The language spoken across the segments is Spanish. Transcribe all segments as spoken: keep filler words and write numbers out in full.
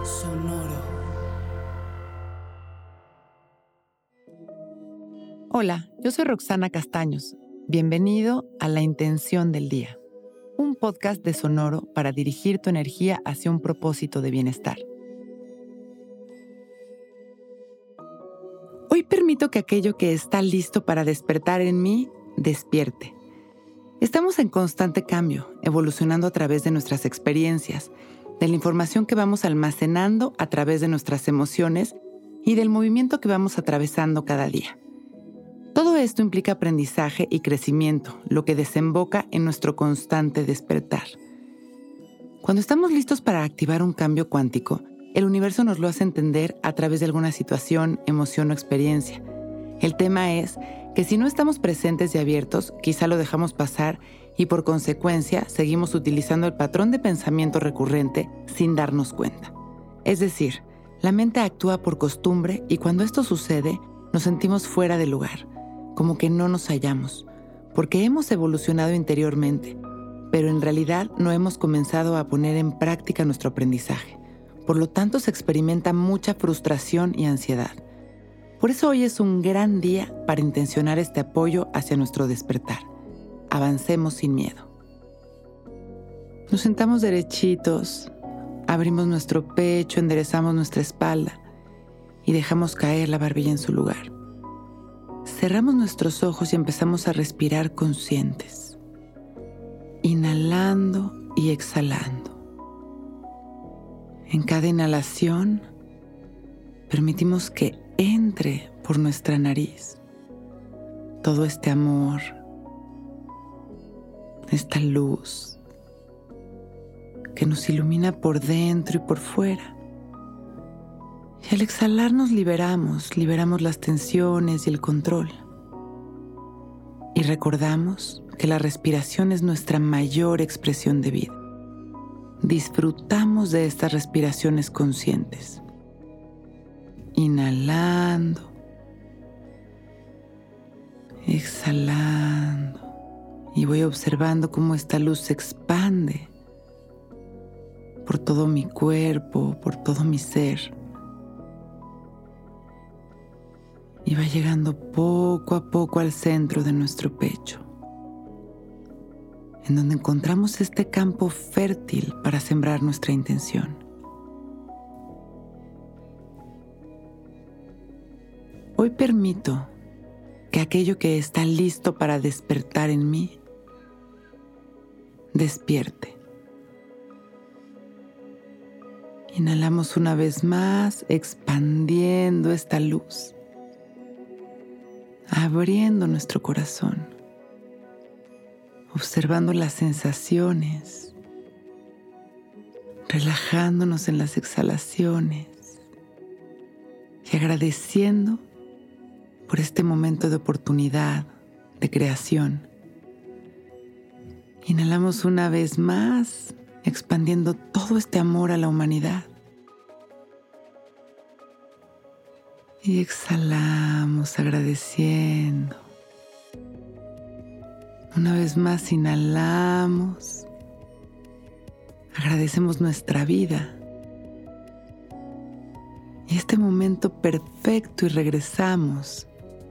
Sonoro. Hola, yo soy Roxana Castaños. Bienvenido a La Intención del Día, un podcast de Sonoro para dirigir tu energía hacia un propósito de bienestar. Hoy permito que aquello que está listo para despertar en mí, despierte. Estamos en constante cambio, evolucionando a través de nuestras experiencias, de la información que vamos almacenando a través de nuestras emociones y del movimiento que vamos atravesando cada día. Todo esto implica aprendizaje y crecimiento, lo que desemboca en nuestro constante despertar. Cuando estamos listos para activar un cambio cuántico, el universo nos lo hace entender a través de alguna situación, emoción o experiencia. El tema es que si no estamos presentes y abiertos, quizá lo dejamos pasar y por consecuencia seguimos utilizando el patrón de pensamiento recurrente sin darnos cuenta. Es decir, la mente actúa por costumbre y cuando esto sucede, nos sentimos fuera de lugar, como que no nos hallamos, porque hemos evolucionado interiormente, pero en realidad no hemos comenzado a poner en práctica nuestro aprendizaje. Por lo tanto, se experimenta mucha frustración y ansiedad. Por eso hoy es un gran día para intencionar este apoyo hacia nuestro despertar. Avancemos sin miedo. Nos sentamos derechitos, abrimos nuestro pecho, enderezamos nuestra espalda y dejamos caer la barbilla en su lugar. Cerramos nuestros ojos y empezamos a respirar conscientes, inhalando y exhalando. En cada inhalación, permitimos que entre por nuestra nariz todo este amor, esta luz que nos ilumina por dentro y por fuera. Y al exhalar nos liberamos, liberamos las tensiones y el control. Y recordamos que la respiración es nuestra mayor expresión de vida. Disfrutamos de estas respiraciones conscientes. Inhalando, exhalando. Y voy observando cómo esta luz se expande por todo mi cuerpo, por todo mi ser. Y va llegando poco a poco al centro de nuestro pecho, en donde encontramos este campo fértil para sembrar nuestra intención. Hoy permito que aquello que está listo para despertar en mí, despierte. Inhalamos una vez más, expandiendo esta luz, abriendo nuestro corazón, observando las sensaciones, relajándonos en las exhalaciones y agradeciendo por este momento de oportunidad, de creación. Inhalamos una vez más, expandiendo todo este amor a la humanidad. Y exhalamos agradeciendo. Una vez más inhalamos. Agradecemos nuestra vida. Y este momento perfecto y regresamos,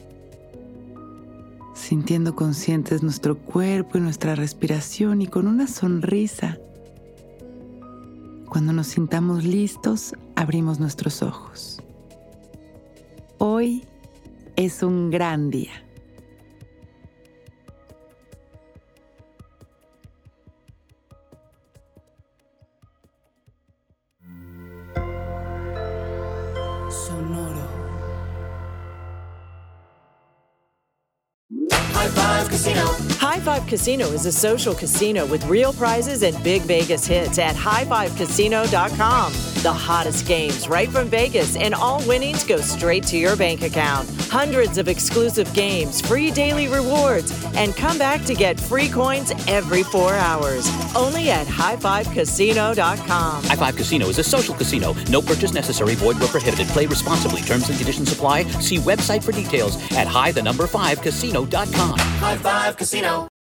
sintiendo conscientes nuestro cuerpo y nuestra respiración y con una sonrisa. Cuando nos sintamos listos, abrimos nuestros ojos. Hoy es un gran día. Sonoro. High Five Casino. High Five Casino is a social casino with real prizes and big Vegas hits at high five casino dot com. The hottest games right from Vegas, and all winnings go straight to your bank account. Hundreds of exclusive games, free daily rewards, and come back to get free coins every four hours. Only at high five casino dot com. High Five Casino is a social casino. No purchase necessary. Void where prohibited. Play responsibly. Terms and conditions apply. See website for details at high the number five casino dot com. High Five Casino.